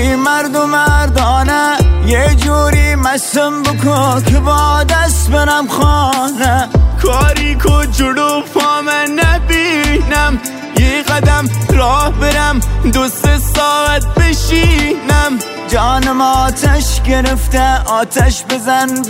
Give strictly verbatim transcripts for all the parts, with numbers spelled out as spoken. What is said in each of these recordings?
بی مرد و مردانه یه جوری مستم بکن که با دست برم خانه. کاری که جلو پا من نبینم، یه قدم راه برم دو سه ساعت بشینم. جانم آتش گرفته آتش بزن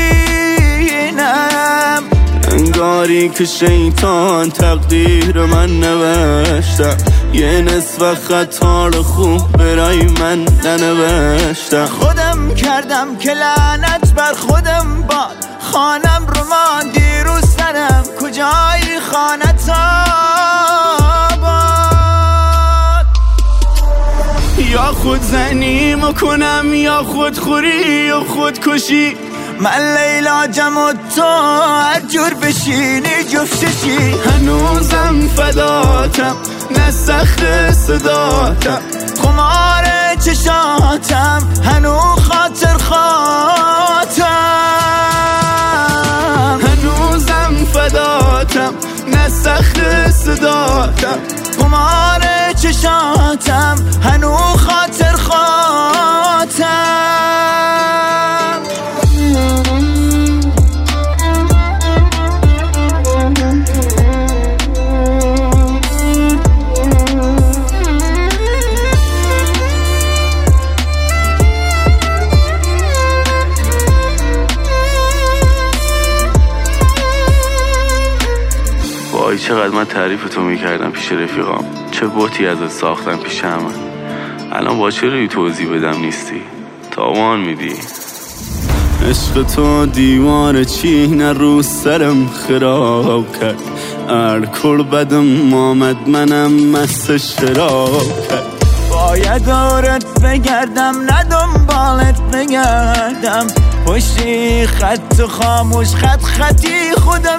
بدینم. انگاری که شیطان تقدیر من نوشته، یه نصف خطا رو خوب برای من ننوشته. خودم کردم که لعنت بر خودم باد، خانم رو ماندی رو سرم کجای خانت آباد. یا خود زنی کنم یا خودخوری و خودکشی. من لیلا جم و تو هر جور بشینی جفتشی. هنوزم فداتم نه سخت صداتم، خمار چشاتم هنو خاطر خاطم. هنوزم فداتم نه سخت صداتم، خمار چشاتم هنو خاطر خاطم. وای چقدر من تعریف تو میکردم پیش رفیقام، چه بوتی ازت ساختم پیش همه. الان با چه روی توضیح بدم نیستی، تاوان میدی. عشق تو دیوار چینه رو سرم خراب کرد، الکل بدم آمد منم مست شراب کرد. باید دورت بگردم نه دنبالت بگردم، پشتی خط خاموش خط خطی خودم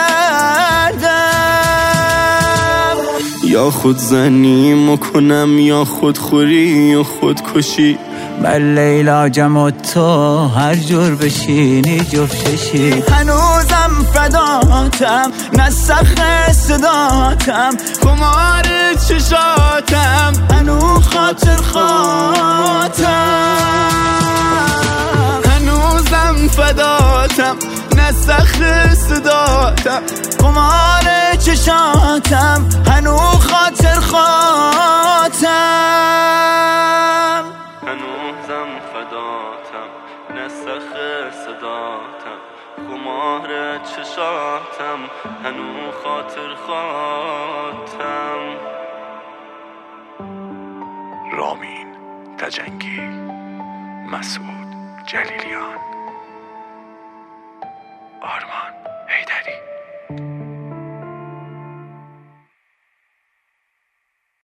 کردم. یا خود زنی مکنم یا خودخوری و خودکشی. من لیلا جم و تو هر جور بشینی جفتشی. هنوزم فداتم نه سخت صداتم، خمار چشاتم هنو خاطر خاطم. هنوزم فداتم نه سخت صداتم، خمار چشاتم هنو خاطر خاطم. هنوزم فداتم نه سخت صداتم، خمار چشاتم هنو خاطر خاطم. رامین تجنگی، مسعود جلیلیان، آرمان.